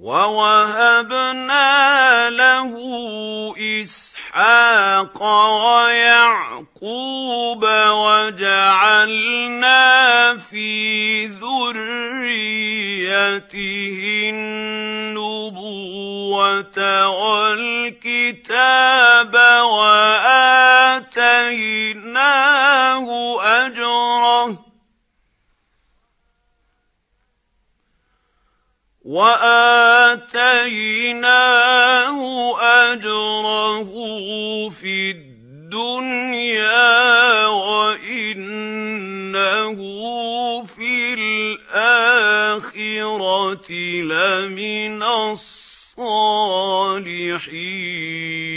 وَوَهَبْنَا لَهُ إِسْحَاقَ وَيَعْقُوبَ وَجَعَلْنَا فِي ذُرِّيَّتِهِ النُّبُوَّةَ وَالْكِتَابَ وَآتَيْنَاهُ أَجْرَهُ فِي الدُّنْيَا وَإِنَّهُ فِي الْآخِرَةِ لَمِنَ الصَّالِحِينَ.